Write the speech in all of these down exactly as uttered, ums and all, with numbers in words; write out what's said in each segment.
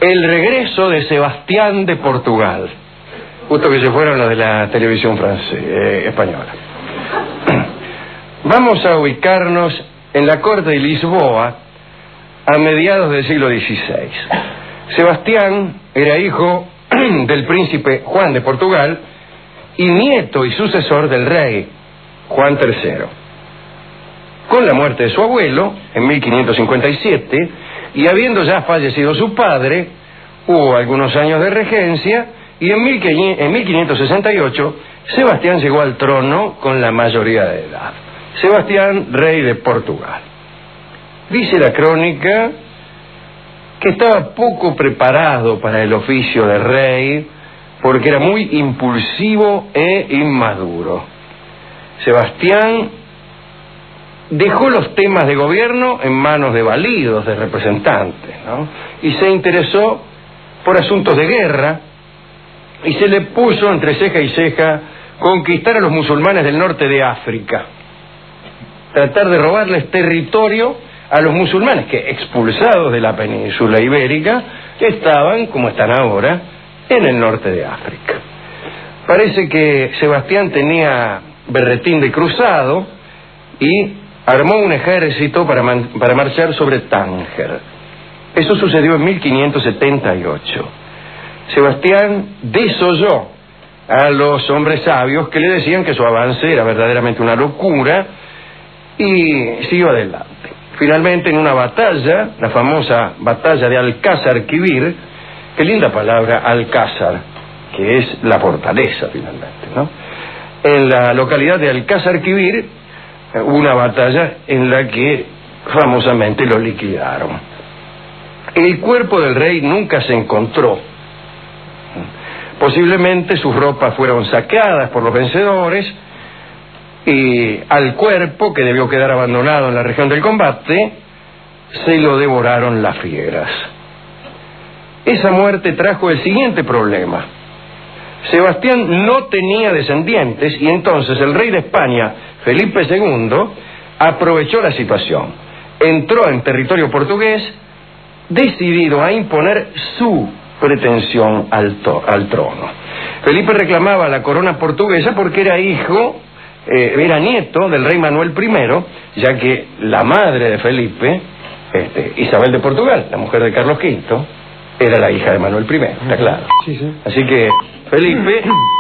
El regreso de Sebastián de Portugal. Justo que se fueron los de la televisión francesa, eh, española. Vamos a ubicarnos en la corte de Lisboa a mediados del siglo dieciséis. Sebastián era hijo del príncipe Juan de Portugal y nieto y sucesor del rey Juan tercero. Con la muerte de su abuelo, en mil quinientos cincuenta y siete, y habiendo ya fallecido su padre, hubo algunos años de regencia, y en mil quinientos sesenta y ocho, Sebastián llegó al trono con la mayoría de edad. Sebastián, rey de Portugal. Dice la crónica que estaba poco preparado para el oficio de rey, porque era muy impulsivo e inmaduro. Sebastián dejó los temas de gobierno en manos de validos, de representantes, ¿no? Y se interesó por asuntos de guerra y se le puso entre ceja y ceja conquistar a los musulmanes del norte de África, tratar de robarles territorio a los musulmanes que, expulsados de la península ibérica, estaban, como están ahora, en el norte de África. Parece que Sebastián tenía berretín de cruzado y armó un ejército para, man, para marchar sobre Tánger. Eso sucedió en mil quinientos setenta y ocho. Sebastián desoyó a los hombres sabios que le decían que su avance era verdaderamente una locura y siguió adelante. Finalmente, en una batalla, la famosa batalla de Alcázar Quibir, qué linda palabra, Alcázar, que es la fortaleza finalmente, ¿no? En la localidad de Alcázar Quibir hubo una batalla en la que famosamente lo liquidaron. El cuerpo del rey nunca se encontró. Posiblemente sus ropas fueron saqueadas por los vencedores y al cuerpo, que debió quedar abandonado en la región del combate, se lo devoraron las fieras. Esa muerte trajo el siguiente problema. Sebastián no tenía descendientes y entonces el rey de España, Felipe segundo, aprovechó la situación. Entró en territorio portugués decidido a imponer su pretensión al, al trono. Felipe reclamaba la corona portuguesa porque era hijo, eh, era nieto del rey Manuel primero, ya que la madre de Felipe, este, Isabel de Portugal, la mujer de Carlos quinto, era la hija de Manuel primero, está claro. Sí, sí. Así que Felipe,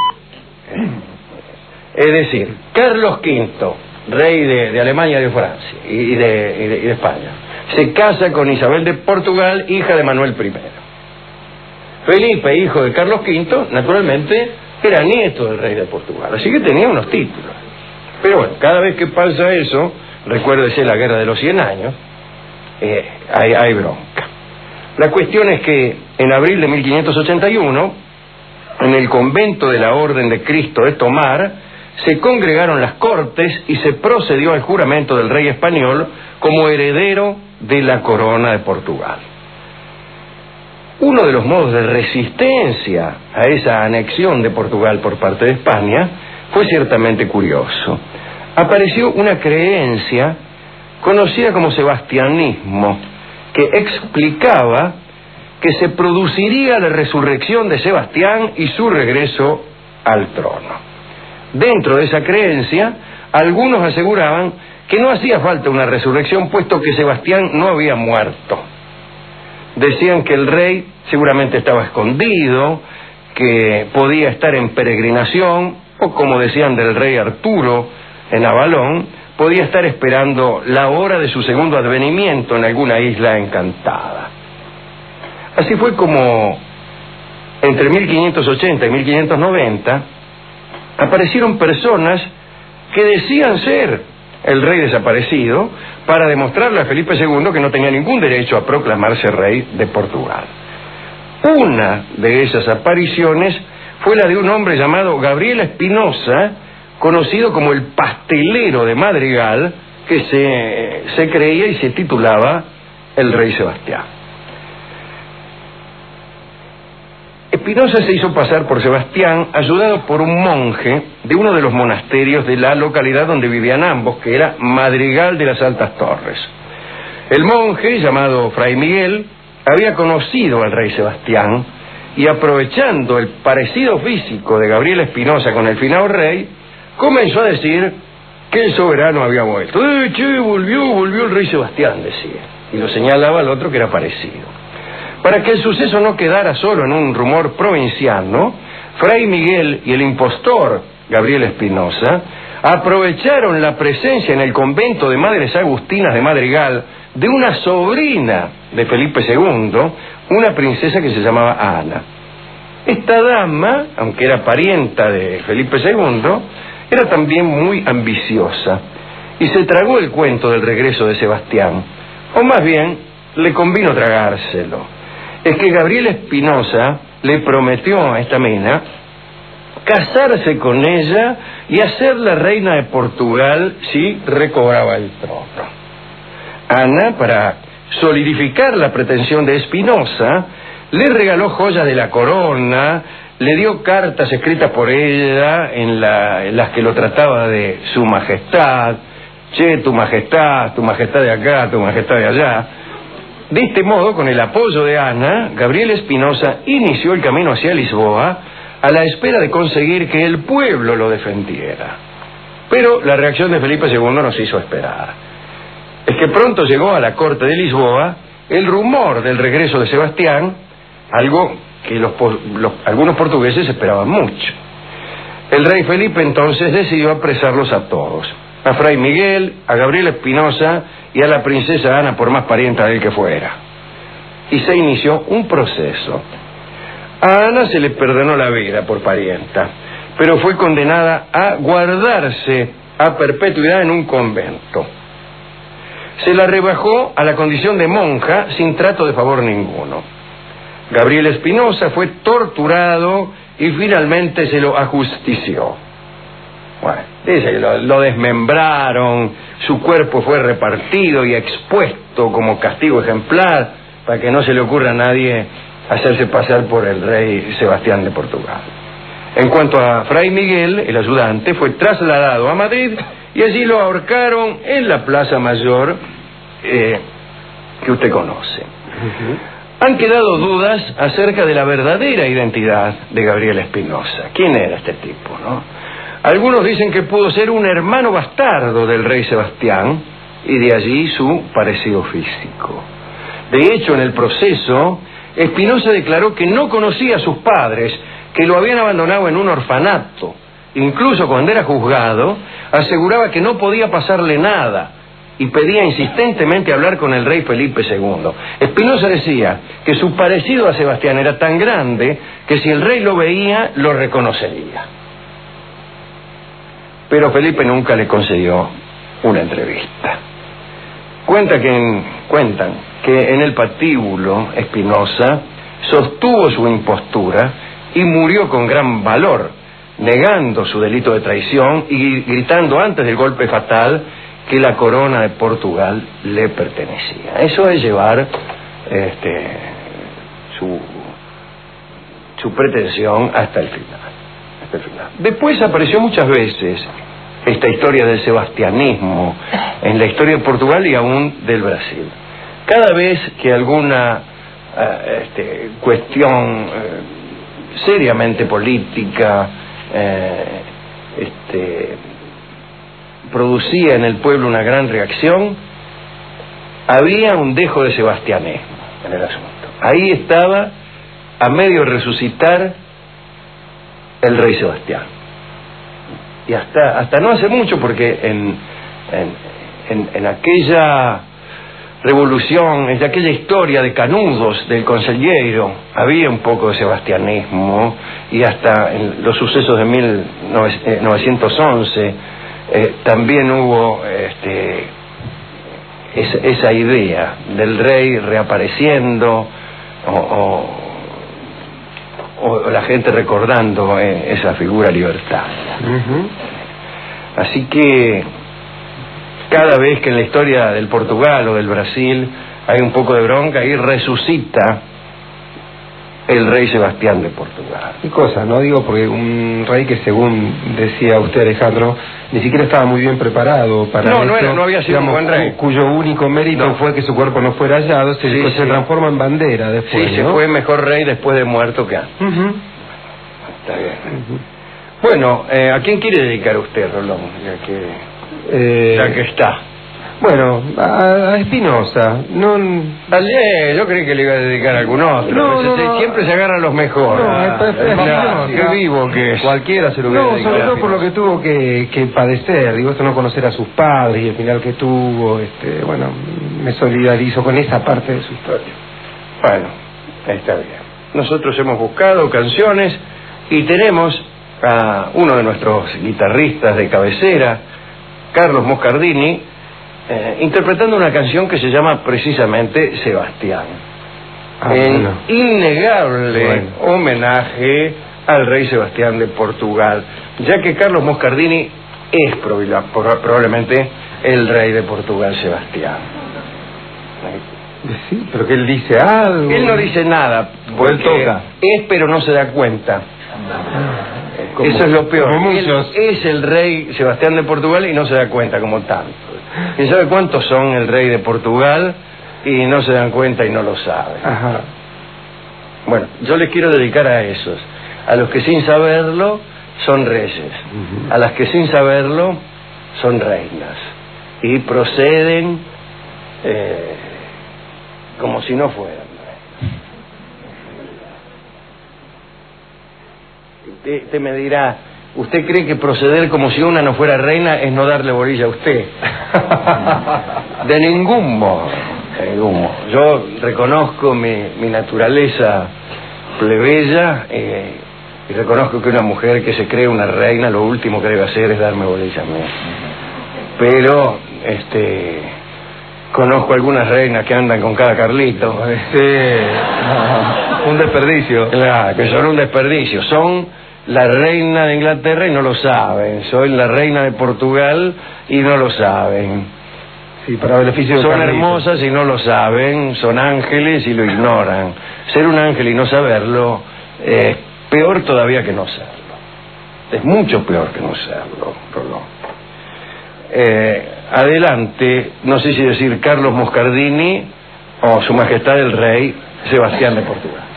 es decir, Carlos quinto, rey de, de Alemania y de Francia y de, y de, y de España, se casa con Isabel de Portugal, hija de Manuel primero. Felipe, hijo de Carlos quinto, naturalmente era nieto del rey de Portugal, así que tenía unos títulos. Pero bueno, cada vez que pasa eso, recuérdese la guerra de los cien años, eh, hay, hay bronca. La cuestión es que en abril de mil quinientos ochenta y uno, en el convento de la Orden de Cristo de Tomar, se congregaron las cortes y se procedió al juramento del rey español como heredero de la corona de Portugal. Uno de los modos de resistencia a esa anexión de Portugal por parte de España fue ciertamente curioso. Apareció una creencia conocida como sebastianismo, que explicaba que se produciría la resurrección de Sebastián y su regreso al trono. Dentro de esa creencia, algunos aseguraban que no hacía falta una resurrección, puesto que Sebastián no había muerto. Decían que el rey seguramente estaba escondido, que podía estar en peregrinación, o como decían del rey Arturo en Avalón, podía estar esperando la hora de su segundo advenimiento en alguna isla encantada. Así fue como entre mil quinientos ochenta y mil quinientos noventa aparecieron personas que decían ser el rey desaparecido para demostrarle a Felipe segundo que no tenía ningún derecho a proclamarse rey de Portugal. Una de esas apariciones fue la de un hombre llamado Gabriel Espinosa, conocido como el pastelero de Madrigal, que se, se creía y se titulaba el rey Sebastián. Espinosa se hizo pasar por Sebastián, ayudado por un monje de uno de los monasterios de la localidad donde vivían ambos, que era Madrigal de las Altas Torres. El monje, llamado Fray Miguel, había conocido al rey Sebastián y, aprovechando el parecido físico de Gabriel Espinosa con el finado rey, comenzó a decir que el soberano había vuelto. ¡Eh, che, volvió, volvió el rey Sebastián!, decía, y lo señalaba al otro que era parecido. Para que el suceso no quedara solo en un rumor provinciano, Fray Miguel y el impostor Gabriel Espinosa aprovecharon la presencia en el convento de Madres Agustinas de Madrigal de una sobrina de Felipe segundo, una princesa que se llamaba Ana. Esta dama, aunque era parienta de Felipe segundo, era también muy ambiciosa y se tragó el cuento del regreso de Sebastián, o más bien le convino tragárselo. Es que Gabriel Espinosa le prometió a esta mina casarse con ella y hacerla reina de Portugal si recobraba el trono. Ana, para solidificar la pretensión de Espinosa, le regaló joyas de la corona, le dio cartas escritas por ella en, la, en las que lo trataba de su majestad, che, tu majestad, tu majestad de acá, tu majestad de allá. De este modo, con el apoyo de Ana, Gabriel Espinosa inició el camino hacia Lisboa a la espera de conseguir que el pueblo lo defendiera. Pero la reacción de Felipe segundo nos hizo esperar. Es que pronto llegó a la corte de Lisboa el rumor del regreso de Sebastián, algo que los, los, algunos portugueses esperaban mucho. El rey Felipe entonces decidió apresarlos a todos, a Fray Miguel, a Gabriel Espinosa y a la princesa Ana, por más parienta de él que fuera. Y se inició un proceso. A Ana se le perdonó la vida por parienta, pero fue condenada a guardarse a perpetuidad en un convento. Se la rebajó a la condición de monja sin trato de favor ninguno. Gabriel Espinosa fue torturado y finalmente se lo ajustició. Bueno, dice que lo, lo desmembraron, su cuerpo fue repartido y expuesto como castigo ejemplar para que no se le ocurra a nadie hacerse pasar por el rey Sebastián de Portugal. En cuanto a Fray Miguel, el ayudante, fue trasladado a Madrid y allí lo ahorcaron en la Plaza Mayor eh, que usted conoce. Uh-huh. Han quedado dudas acerca de la verdadera identidad de Gabriel Espinosa. ¿Quién era este tipo, no? Algunos dicen que pudo ser un hermano bastardo del rey Sebastián y de allí su parecido físico. De hecho, en el proceso, Espinosa declaró que no conocía a sus padres, que lo habían abandonado en un orfanato. Incluso cuando era juzgado, aseguraba que no podía pasarle nada y pedía insistentemente hablar con el rey Felipe segundo. Espinosa decía que su parecido a Sebastián era tan grande que si el rey lo veía, lo reconocería. Pero Felipe nunca le concedió una entrevista. Cuenta que en, cuentan que en el patíbulo Espinosa sostuvo su impostura y murió con gran valor, negando su delito de traición y gritando antes del golpe fatal que la corona de Portugal le pertenecía. Eso es llevar este, su, su pretensión hasta el final. Hasta el final. Después apareció muchas veces esta historia del sebastianismo en la historia de Portugal y aún del Brasil. Cada vez que alguna uh, este, cuestión uh, seriamente política uh, este, producía en el pueblo una gran reacción, había un dejo de sebastianismo en el asunto. Ahí estaba, a medio de resucitar, el rey Sebastián. Y hasta hasta no hace mucho, porque en, en, en, en aquella revolución, en aquella historia de Canudos, del Conselheiro, había un poco de sebastianismo, y hasta en los sucesos de mil novecientos once eh, también hubo este, esa, esa idea del rey reapareciendo, o, o, o la gente recordando eh, esa figura libertaria. Uh-huh. Así que cada vez que en la historia del Portugal o del Brasil hay un poco de bronca, ahí resucita el rey Sebastián de Portugal. Y cosa, no digo porque un rey que, según decía usted, Alejandro, ni siquiera estaba muy bien preparado para no, esto, no, era, no había sido digamos, un buen rey, cuyo único mérito no. fue que su cuerpo no fuera hallado, se, sí, se sí. transforma en bandera después, sí, ¿no? se fue mejor rey después de muerto que antes. Uh-huh. Está bien. Uh-huh. Bueno, eh, ¿a quién quiere dedicar usted, Rolón? Ya que, eh... ya que está. Bueno, a, a Espinosa, no... Ayer, yo creí que le iba a dedicar a algún otro. No, no, se, no. Siempre se agarran los mejores. No, ah, es, es, es, no, qué vivo que es. Cualquiera se lo hubiera No, dedicado. sobre todo por lo que tuvo que, que padecer, digo, esto no conocer a sus padres y el final que tuvo, este, bueno, me solidarizo con esa parte de su historia. Bueno, está bien. Nosotros hemos buscado canciones y tenemos a uno de nuestros guitarristas de cabecera, Carlos Moscardini, Eh, interpretando una canción que se llama precisamente Sebastián, ah, en bueno. innegable bueno. homenaje al rey Sebastián de Portugal, ya que Carlos Moscardini es probablemente el rey de Portugal, Sebastián. Sí, pero que él dice algo. Él no dice nada, porque toca. Es pero no se da cuenta. Como, eso es lo peor. Él es el rey Sebastián de Portugal y no se da cuenta como tanto. ¿Y sabe cuántos son el rey de Portugal y no se dan cuenta y no lo saben? Ajá. Bueno, yo les quiero dedicar a esos, a los que sin saberlo son reyes, uh-huh. a las que sin saberlo son reinas y proceden eh, como si no fueran. Usted, usted me dirá, ¿usted cree que proceder como si una no fuera reina es no darle bolilla a usted? De ningún modo, de ningún modo. Yo reconozco mi, mi naturaleza plebeya eh, y reconozco que una mujer que se cree una reina lo último que debe hacer es darme bolilla a mí. Pero, este... conozco algunas reinas que andan con cada Carlito. Sí. Un desperdicio. Claro, que son un desperdicio. Son la reina de Inglaterra y no lo saben. Soy la reina de Portugal y no lo saben. Sí, para beneficio de Son Carlito. hermosas y no lo saben. Son ángeles y lo ignoran. Ser un ángel y no saberlo es peor todavía que no serlo. Es mucho peor que no serlo, Rolón. Eh, adelante, no sé si decir Carlos Moscardini o Su Majestad el Rey Sebastián de Portugal.